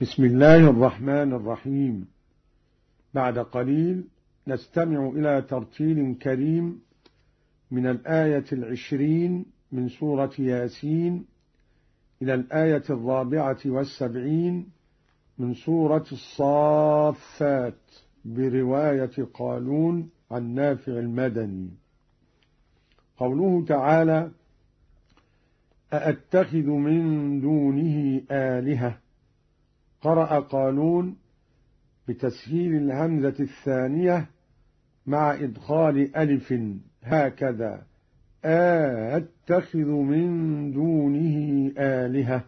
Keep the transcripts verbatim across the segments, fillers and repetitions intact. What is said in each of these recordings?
بسم الله الرحمن الرحيم. بعد قليل نستمع إلى ترتيل كريم من الآية العشرين من سورة ياسين إلى الآية الرابعة والسبعين من سورة الصافات برواية قالون عن نافع المدني. قوله تعالى: أأتخذ من دونه آلهة. قرأ قالون بتسهيل الهمزة الثانية مع إدخال ألف هكذا: أأتخذ من دونه آلهة.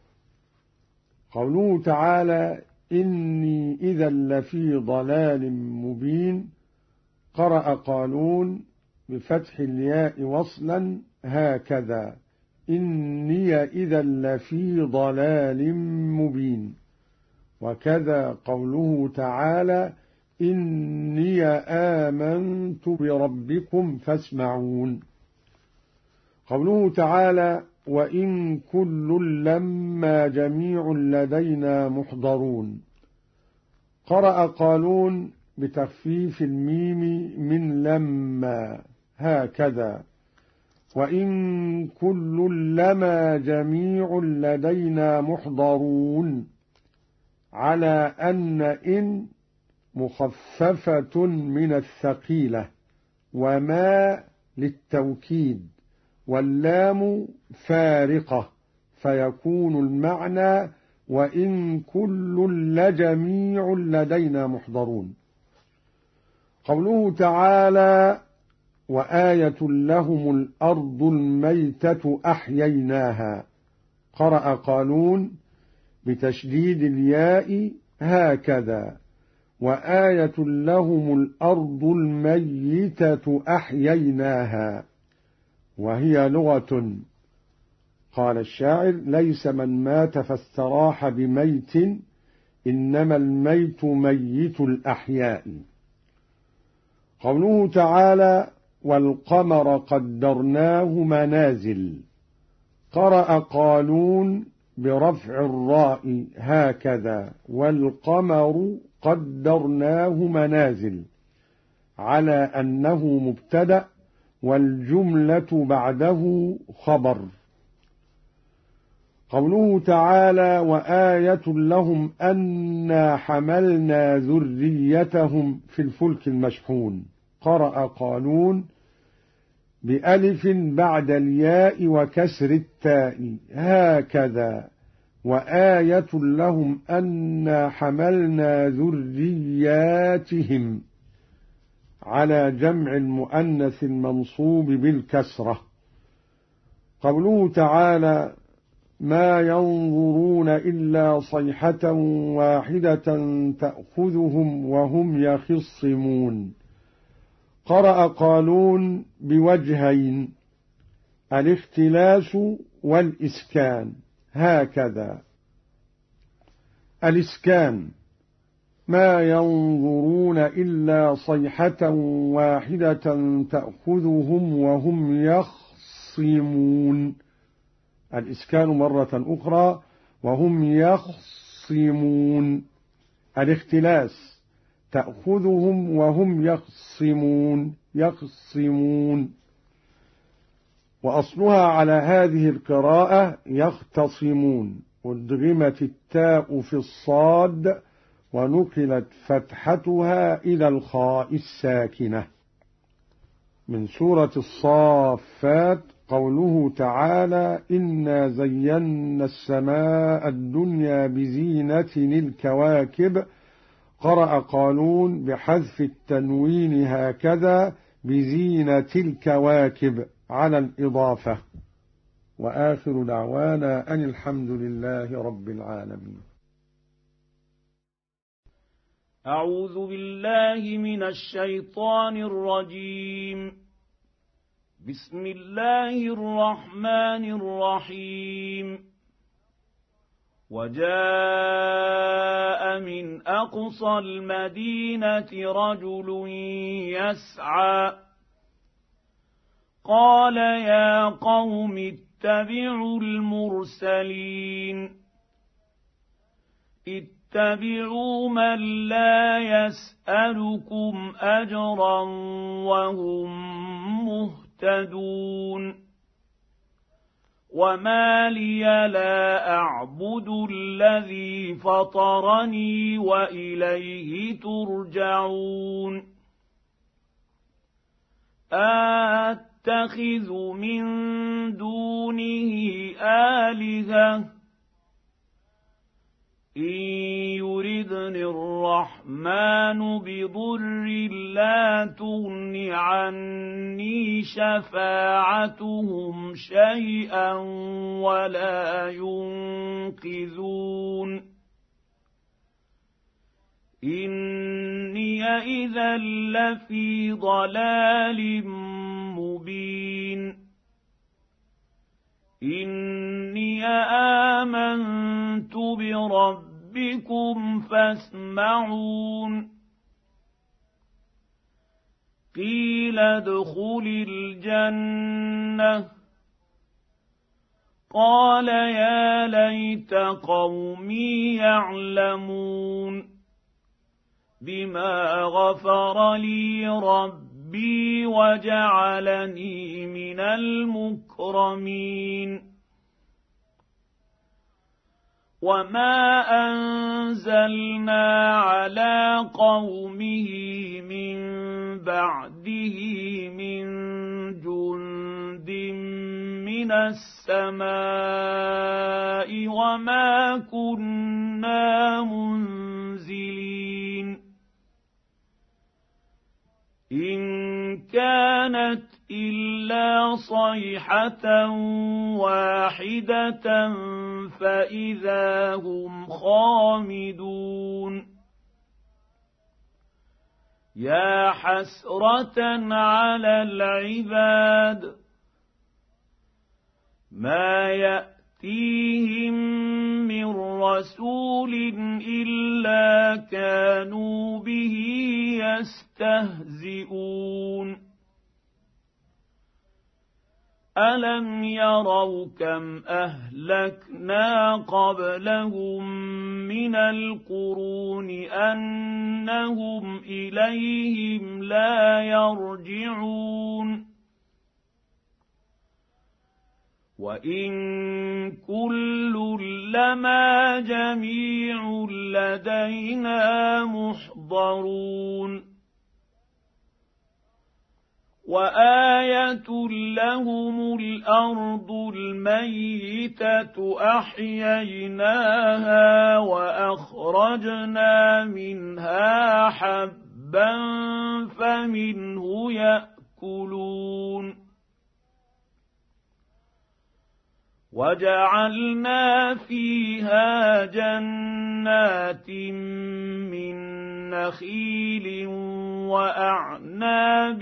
قوله تعالى: إني إذا لفي ضلال مبين. قرأ قالون بفتح الياء وصلا هكذا: إني إذا لفي ضلال مبين. وكذا قوله تعالى: إني آمنت بربكم فاسمعون. قوله تعالى: وإن كل لما جميع لدينا محضرون. قرأ قالون بتخفيف الميم من لما هكذا: وإن كل لما جميع لدينا محضرون، على أن إن مخففة من الثقيلة، وما للتوكيد، واللام فارقة، فيكون المعنى وإن كل لجميع لدينا محضرون. قوله تعالى: وآية لهم الأرض الميتة أحييناها. قرأ قالون بتشديد الياء هكذا: وآية لهم الأرض الميتة أحييناها، وهي لغة. قال الشاعر: ليس من مات فاستراح بميت، إنما الميت ميت الأحياء. قوله تعالى: والقمر قدرناه منازل. قرأ قالون برفع الراء هكذا: والقمر قدرناه منازل، على أنه مبتدأ والجملة بعده خبر. قوله تعالى: وآية لهم أنا حملنا ذريتهم في الفلك المشحون. قرأ قالون بألف بعد الياء وكسر التاء هكذا: وآية لهم أنا حملنا ذرياتهم، على جمع المؤنث المنصوب بالكسرة. قوله تعالى: ما ينظرون إلا صيحة واحدة تأخذهم وهم يخصمون. قرأ قالون بوجهين: الاختلاس والإسكان هكذا: الإسكان ما ينظرون إلا صيحة واحدة تأخذهم وهم يخصمون. الإسكان مرة أخرى وهم يخصمون. الاختلاس تأخذهم وهم يخصمون يخصمون وأصلها على هذه القراءة يختصمون، أدغمت التاء في الصاد ونقلت فتحتها إلى الخاء الساكنة. من سورة الصافات قوله تعالى: إنا زينا السماء الدنيا بزينة الكواكب. قرأ قالون بحذف التنوين هكذا: بزينة الكواكب، على الإضافة. وآخر دعوانا أن الحمد لله رب العالمين. أعوذ بالله من الشيطان الرجيم. بسم الله الرحمن الرحيم. وجاء من أقصى المدينة رجل يسعى قال يا قوم اتبعوا المرسلين اتبعوا من لا يسألكم أجرا وهم مهتدون وما لي لا أعبد الذي فطرني وإليه ترجعون أتخذ من دونه آلهة إن يردني الرحمن بضر لا تغن عني شفاعتهم شيئا ولا ينقذون إني إذا لفي ضلال مبين إني آمنت بربكم فاسمعون قيل ادخل الجنة قال يا ليت قومي يعلمون بما غفر لي ربي وجعلني من المكرمين وما أنزلنا على قومه من بعده من جند من السماء وما كنا منزلين إن كانت إلا صيحة واحدة فإذا هم خامدون يا حسرة على العباد ما يأتيهم من رسول إلا كانوا به يستهزئون ألم يروا كم أهلكنا قبلهم من القرون أنهم إليهم لا يرجعون وإن كل لما جميع لدينا محضرون وآية لهم الأرض الميتة أحييناها وأخرجنا منها حبا فمنه يأكلون وجعلنا فيها جنات من نخيل وأعناب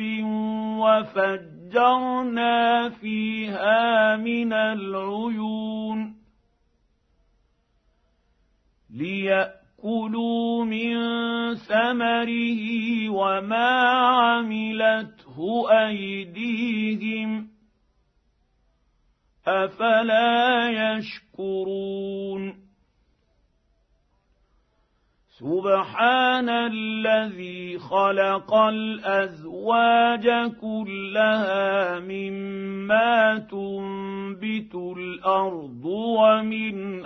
وفجرنا فيها من العيون ليأكلوا من ثمره وما عملته أيديهم أفلا يشكرون سبحان الذي خلق الأزواج كلها مما تنبت الأرض ومن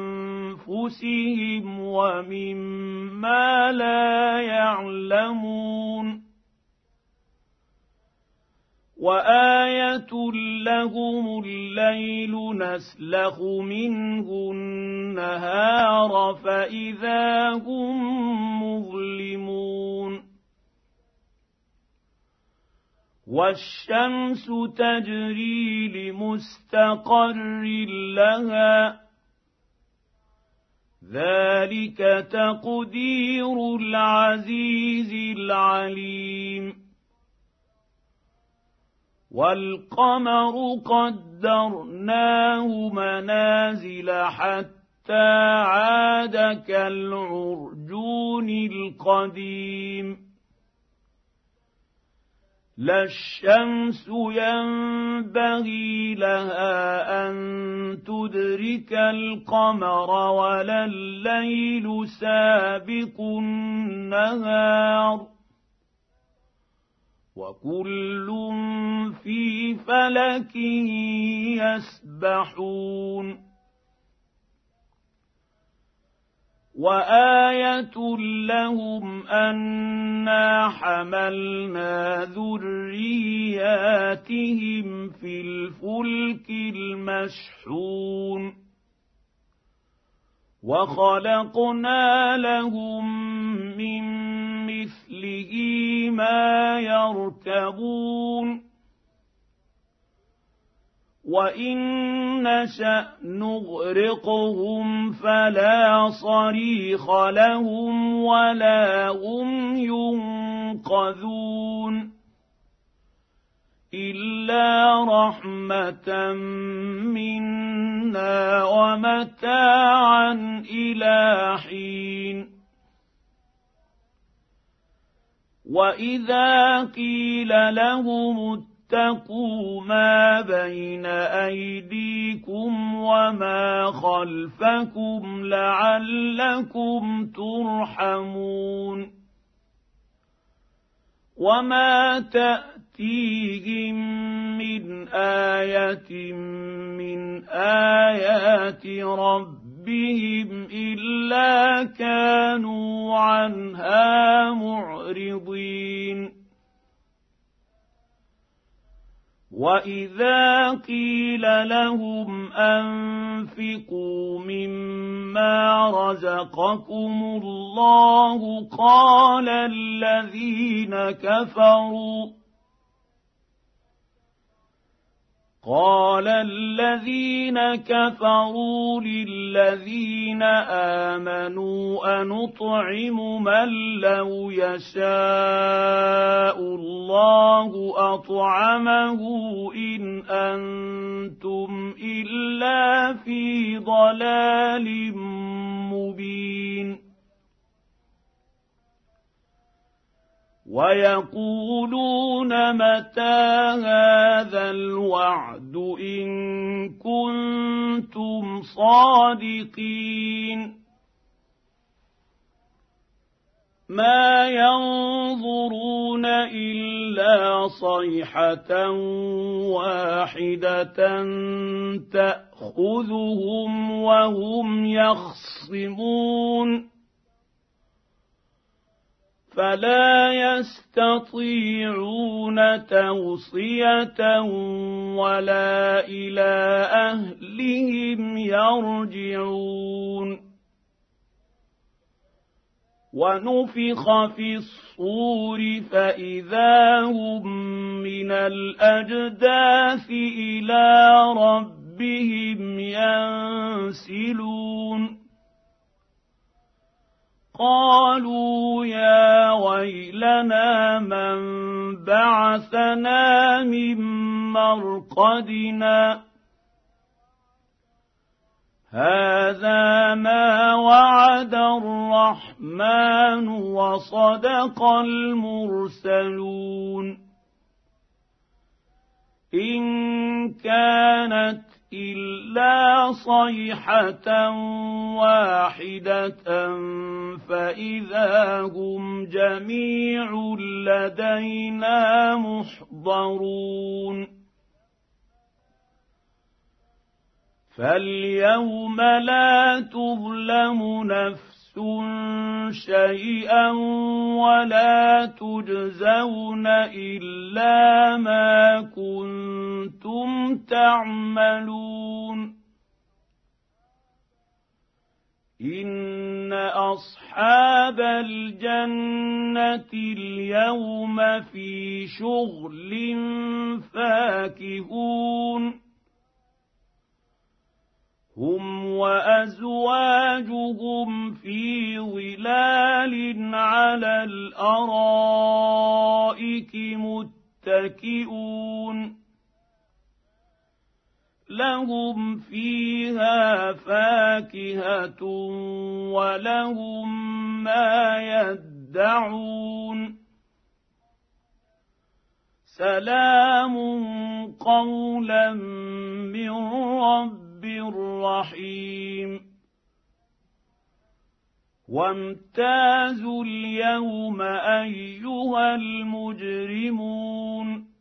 أنفسهم ومما لا يعلمون وآية لهم الليل نسلخ منه النهار فإذا هم مظلمون والشمس تجري لمستقر لها ذلك تقدير العزيز العليم والقمر قدرناه منازل حتى عاد كالعرجون القديم لا الشمس ينبغي لها أن تدرك القمر ولا الليل سابق النهار وكل في فلك يسبحون وآية لهم أنا حملنا ذرياتهم في الفلك المشحون وخلقنا لهم من مثله ما يركبون وإن نشأ نغرقهم فلا صريخ لهم ولا هم ينقذون إلا رحمة منا ومتاعا إلى حين وإذا قيل لهم اتقوا ما بين أيديكم وما خلفكم لعلكم ترحمون وما تأتيهم من آية من آيات ربهم إلا كانوا عنها معرضين وإذا قيل لهم أنفقوا مما رزقكم الله قال الذين كفروا قال الذين كفروا للذين آمنوا أنطعم من لو يشاء الله أطعمه إن أنتم إلا في ضلال مبين ويقولون متى هذا الوعد إن كنتم صادقين ما ينظرون إلا صيحة واحدة تأخذهم وهم يخصمون فلا يستطيعون توصية ولا إلى أهلهم يرجعون ونفخ في الصور فإذا هم من الأجداث إلى ربهم ينسلون قالوا يا ويلنا من بعثنا من مرقدنا هذا ما وعد الرحمن وصدق المرسلون إن كانت إلا صيحة واحدة فإذا هم جميع لدينا محضرون فاليوم لا تظلم نفس شيئا ولا تجزون إلا ما كنتم تعملون إن أصحاب الجنة اليوم في شغل فاكهون هم وأزواجهم في ظلال على الأرائك متكئون لهم فيها فاكهة ولهم ما يدعون سلام قولا من رب رحيم وامتازوا اليوم أيها المجرمون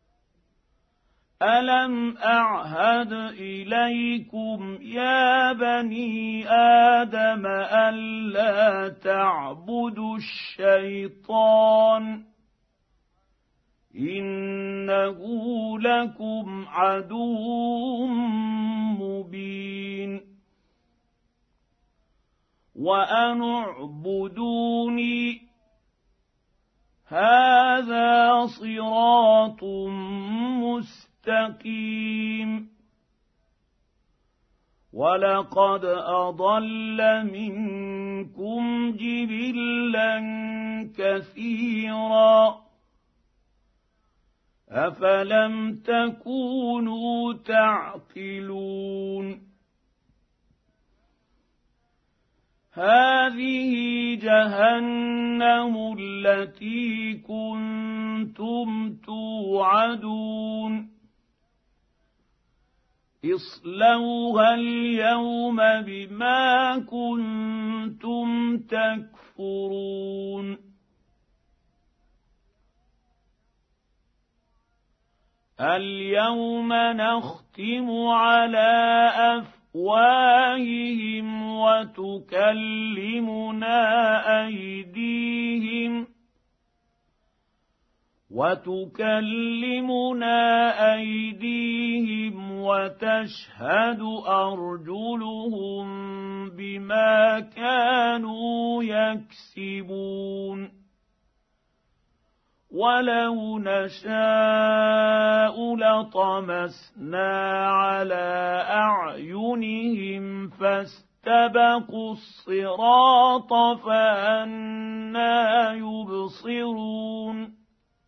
ألم أعهد إليكم يا بني آدم ألا تعبدوا الشيطان إنه لكم عدو مبين وأن اعبدوني هذا صراط مستقيم ولقد أضل منكم جبلا كثيرا أفلم تكونوا تعقلون هذه جهنم التي كنتم توعدون اصلوها اليوم بما كنتم تكفرون اليوم نختم على أفواههم وتكلمنا أيديهم وتكلمنا أيديهم وتشهد أرجلهم بما كانوا يكسبون ولو نشاء لطمسنا على أعينهم فاستبقوا الصراط فأنى يبصرون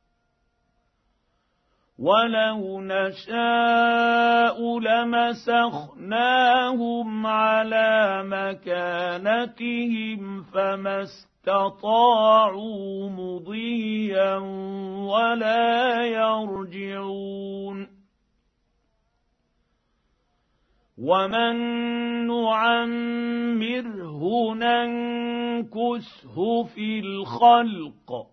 ولو نشاء لمسخناهم على مكانتهم فما استطاعوا مضيا ولا يرجعون ومن نعمره ننكسه في الخلق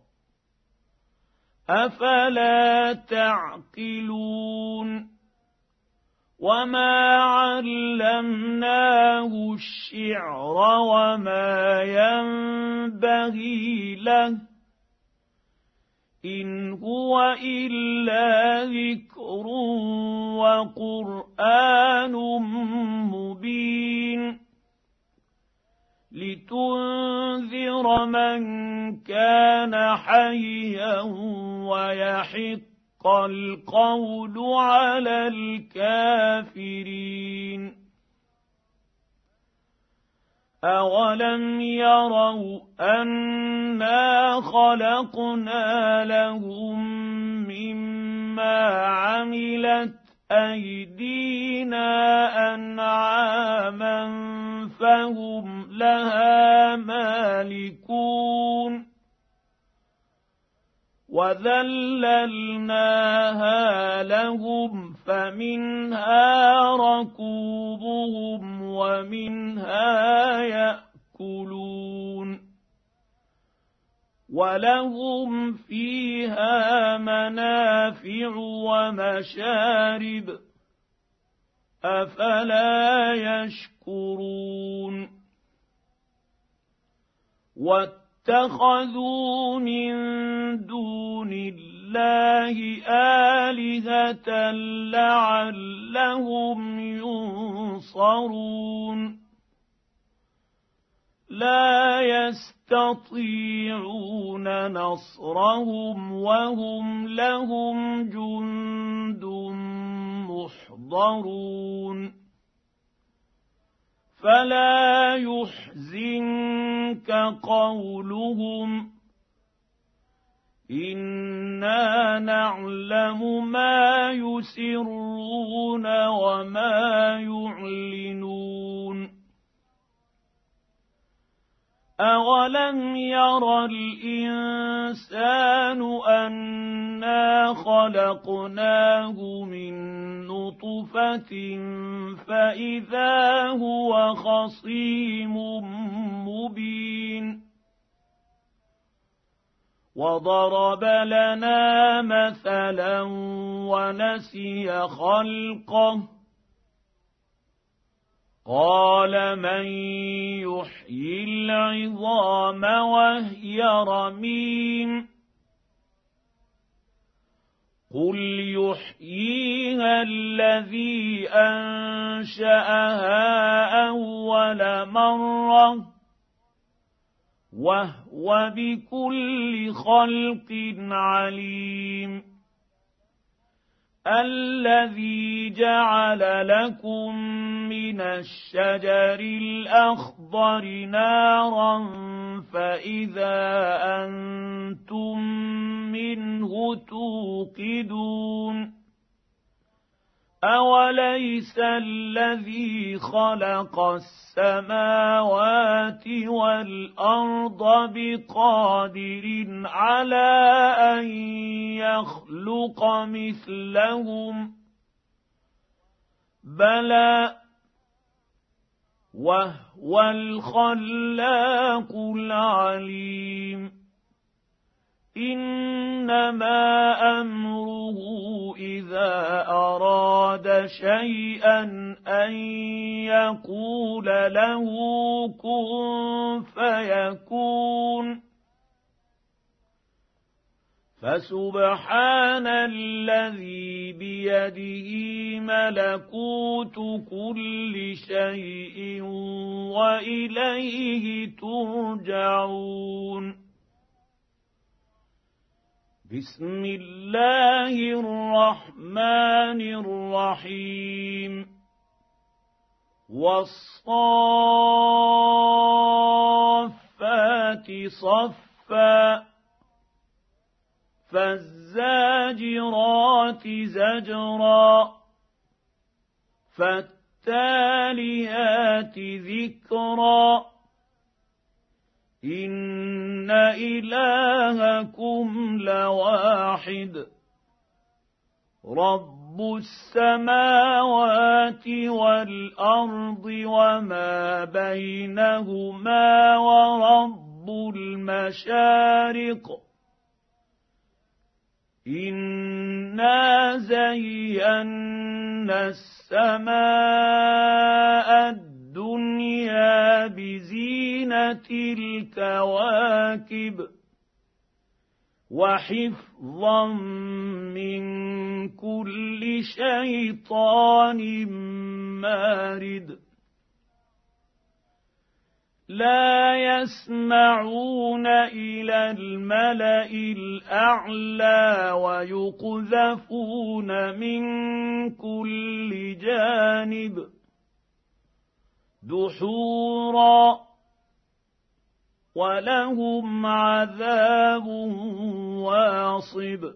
أفلا تعقلون وما علمناه الشعر وما ينبغي له إن هو إلا ذكر وقرآن مبين لتنذر من كان حيا ويحق القول على الكافرين أولم يروا أنا خلقنا لهم مما عملت أيدينا أنعاما فهم لها مالكون وذللناها لهم فمنها ركوبهم ومنها يأكلون ولهم فيها منافع ومشارب أفلا يشكرون واتخذوا من دون الله آلهة لعلهم ينصرون لا يستطيعون نصرهم وهم لهم جند محضرون فلا يحزنك قولهم إنا نعلم ما يسرون وما يعلنون أولم ير الإنسان أنا خلقناه من نطفة فإذا هو خصيم مبين وضرب لنا مثلا ونسي خلقه قال من يحيي العظام وهي رميم قل يحييها الذي أنشأها أول مرة وهو بكل خلق عليم الذي جعل لكم من الشجر الأخضر نارا فإذا أنتم منه توقدون أوليس الذي خلق السماوات والأرض بقادر على أن يخلق مثلهم بلى وهو الخلاق العليم إنما أمره إذا أراد شيئا أن يقول له كن فيكون فسبحان الذي بيده ملكوت كل شيء وإليه ترجعون بسم الله الرحمن الرحيم والصافات صفا فالزاجرات زجرا فالتاليات ذكرا إن إلهكم لواحد رب السماوات والأرض وما بينهما ورب المشارق إنا زينا السماء الدنيا بزينة الكواكب وحفظا من كل شيطان مارد لا يسمعون إلى الملأ الأعلى ويقذفون من كل جانب دحورا ولهم عذاب واصب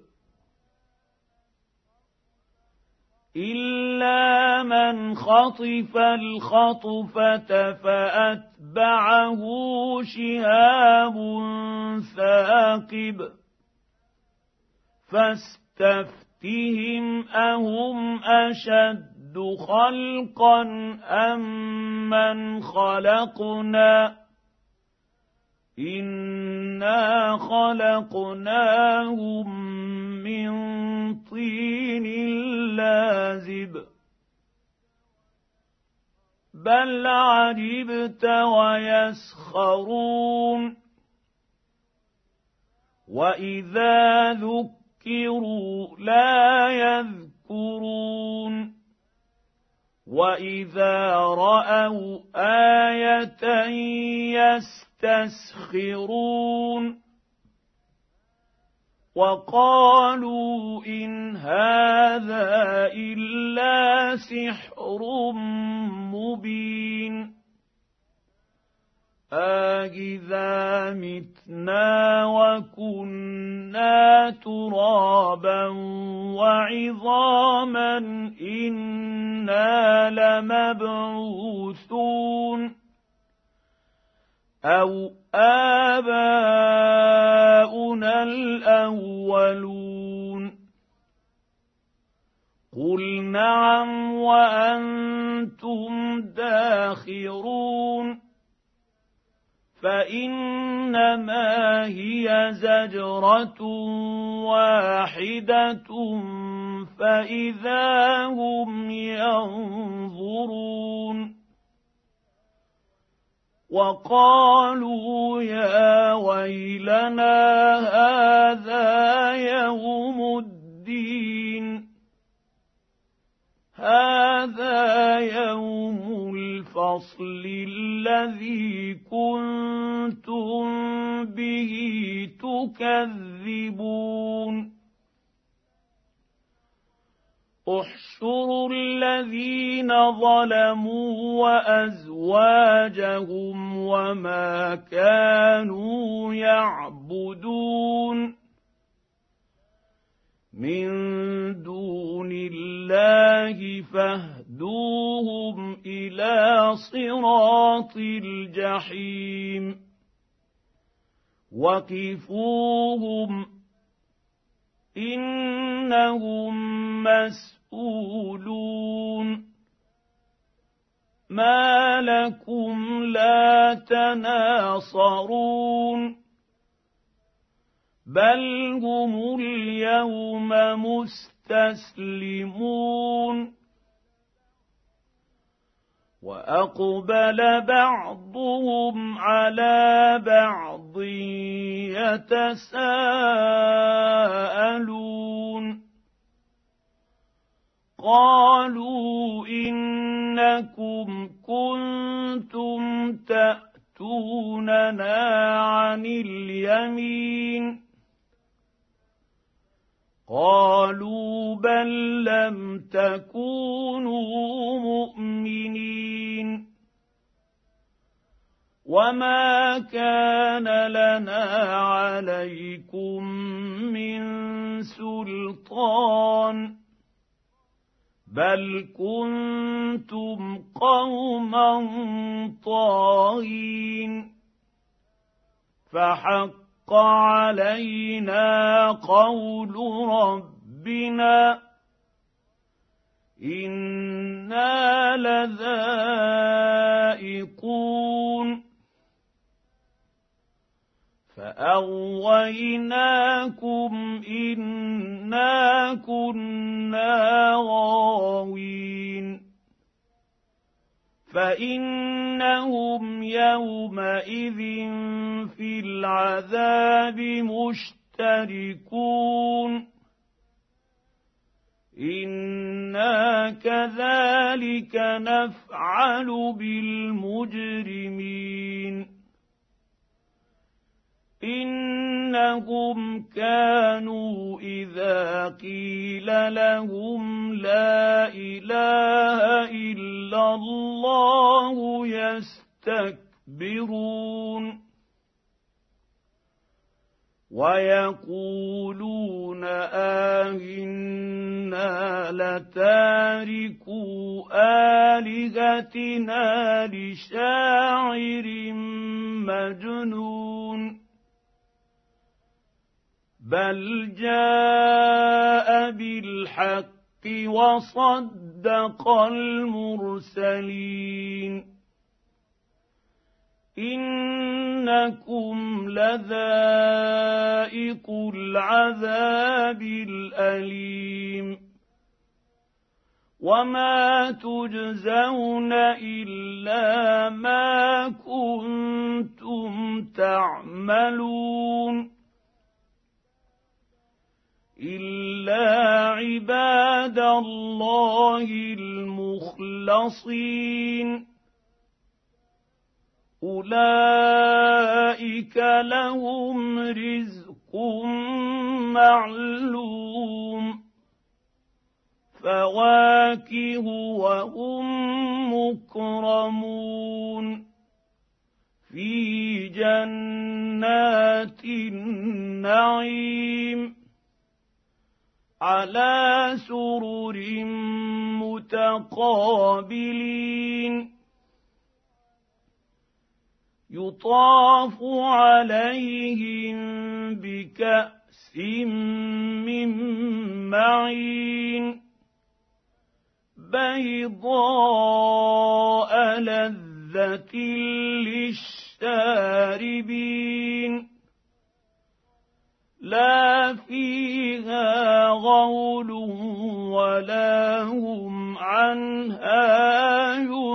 إلا من خطف الخطفة فأتبعه شهاب ثاقب فاستفتهم أهم أشد خلقا أم من خلقنا إنا خلقناهم من طين لازب بل عجبت ويسخرون وإذا ذكروا لا يذكرون وإذا رأوا آية يستسخرون وقالوا إن هذا إلا سحر مبين أإذا متنا وكنا ترابا وعظاما إنا لمبعوثون أَوْ آبَاؤُنَا الْأَوَّلُونَ قُلْ نَعَمْ وَأَنْتُمْ دَاخِرُونَ فَإِنَّمَا هِيَ زَجْرَةٌ وَاحِدَةٌ فَإِذَا هُمْ يَنظُرُونَ وَقَالُوا يَا وَيْلَنَا هَٰذَا يَوْمُ الدِّينِ هَٰذَا يَوْمُ الْفَصْلِ الَّذِي كُنتُم بِهِ تُكَذِّبُونَ احْشُرُوا الَّذِينَ ظَلَمُوا وَأَزْوَاجَهُمْ وَمَا كَانُوا يَعْبُدُونَ مِن دُونِ اللَّهِ فاهْدُوهُمْ إِلَىٰ صِرَاطِ الْجَحِيمِ وَقِفُوهُمْ إِنَّهُم مسؤولون مَا لَكُمْ لَا تَنَاصَرُونَ بَلْ هُمُ الْيَوْمَ مُسْتَسْلِمُونَ وَأَقْبَلَ بَعْضُهُمْ عَلَىٰ بَعْضٍ يَتَسَاءَلُونَ قَالُوا إِنَّكُمْ كُنتُمْ تَأْتُونَنَا عَنِ الْيَمِينِ قَالُوا بَل لَّمْ تَكُونُوا مُؤْمِنِينَ وَمَا كَانَ لَنَا عَلَيْكُم مِّن سُلْطَانٍ بَلْ كُنتُمْ قَوْمًا طَاغِينَ فَحَقَّ عَلَيْنَا قَوْلُ رَبِّنَا إِنَّا لَذَائِقُونَ فَأَغْوَيْنَاكُمْ إِنَّا كُنَّا غَاوِينَ فَإِنَّهُمْ يَوْمَئِذٍ فِي الْعَذَابِ مُشْتَرِكُونَ إِنَّا كَذَٰلِكَ نَفْعَلُ بِالْمُجْرِمِينَ إِنَّهُمْ كَانُوا إِذَا قِيلَ لَهُمْ لَا إِلَٰهَ إِلَّا اللَّهُ يَسْتَكْبِرُونَ وَيَقُولُونَ أَإِنَّا لَتَارِكُو آلِهَتِنَا لِشَاعِرٍ مَّجْنُونٍ بَلْ جَاءَ بِالْحَقِّ وَصَدَّقَ الْمُرْسَلِينَ إِنَّكُمْ لَذَائِقُو الْعَذَابِ الْأَلِيمِ وَمَا تُجْزَوْنَ إِلَّا مَا كُنتُمْ تَعْمَلُونَ إِلَّا عِبَادَ اللَّهِ الْمُخْلَصِينَ أُولَٰئِكَ لَهُمْ رِزْقٌ مَّعْلُومٌ فَوَاكِهُ وَهُم مُّكْرَمُونَ فِي جَنَّاتِ النَّعِيمِ عَلَىٰ سُرُرٍ مُّتَقَابِلِينَ يطاف عليهم بكأس من معين بيضاء لذة للشاربين لا فيها غول ولا هم عنها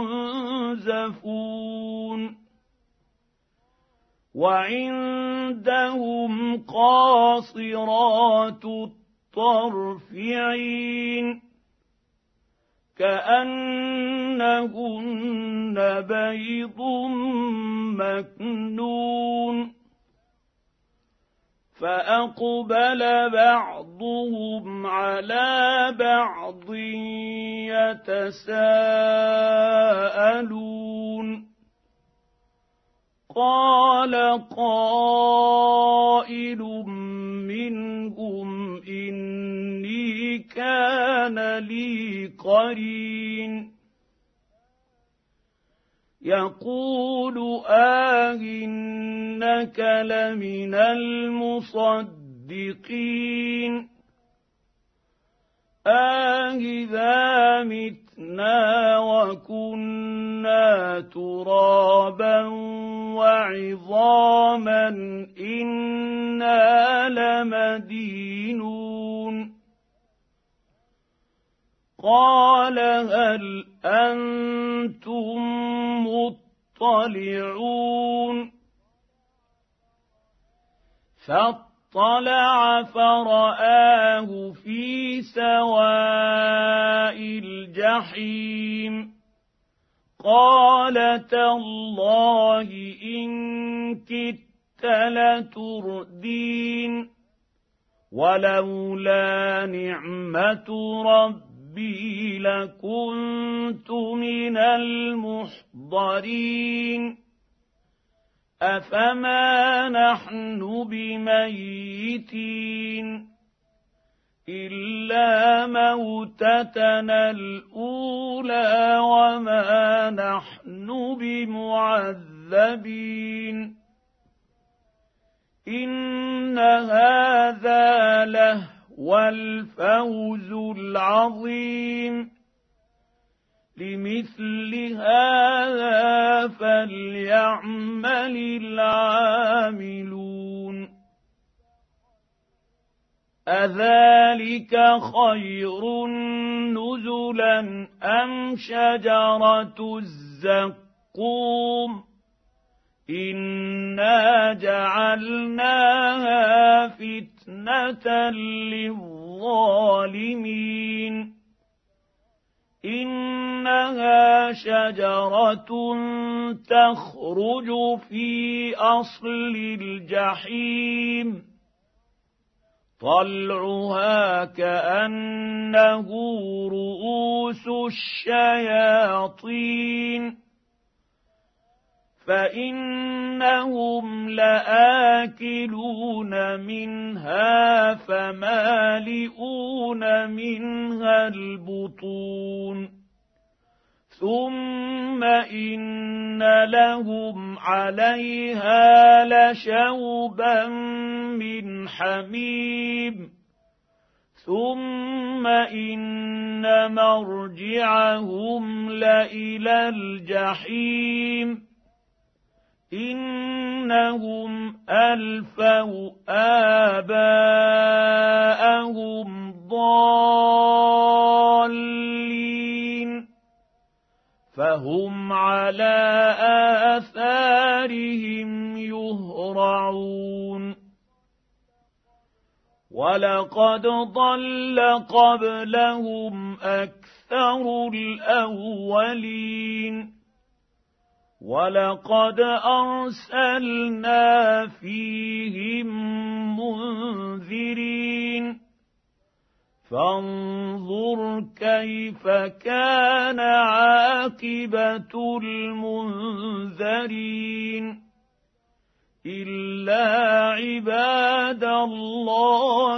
ينزفون وعندهم قاصرات الطرف عين كأنهن بيض مكنون فأقبل بعضهم على بعض يتساءلون قال قائل منهم إني كان لي قرين يقول آئنك لمن المصدقين آئذا متنا وكنا ترابا وعظاما إنا لمدينون قال هل أنتم مطلعون فاطلع فرآه في سواء الجحيم قال تالله إن كدت لتردين ولولا نعمة ربي ربي لكنت من المحضرين أفما نحن بميتين إلا موتتنا الأولى وما نحن بمعذبين إن هذا له والفوز العظيم لمثل هذا فليعمل العاملون أذلك خير نزلا أم شجرة الزقوم إنا جعلناها فتنة للظالمين إنها شجرة تخرج في أصل الجحيم طلعها كأنه رؤوس الشياطين فإنهم لآكلون منها فمالئون منها البطون ثم إن لهم عليها لشوبا من حميم ثم إن مرجعهم لإلى الجحيم إنهم ألفوا آباءهم ضالين فهم على آثارهم يهرعون ولقد ضل قبلهم أكثر الأولين ولقد أرسلنا فيهم منذرين فانظر كيف كان عاقبة المنذرين إلا عباد الله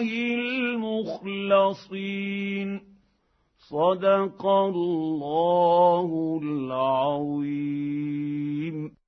المخلصين صدق الله العظيم.